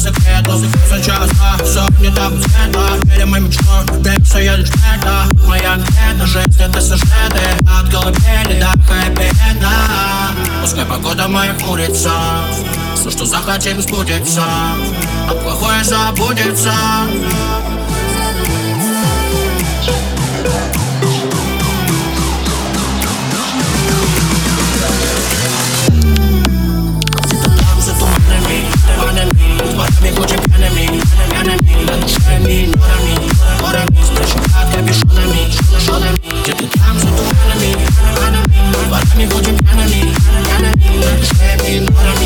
секрету. Сейчас, все не так цвета. Перед моим мечтам, двигаемся я лишь это. Моя где-то жизнь, это сюжеты. От колыбели до хэппи-энда. Пускай погода моих улицах, все, что захотим, сбудется, а плохое забудется. Глазами крутим пьяными, на душе миль, горами, спрячем под капюшонами. Где-то там за туманами, глазами крутим пьяными, на душе миль,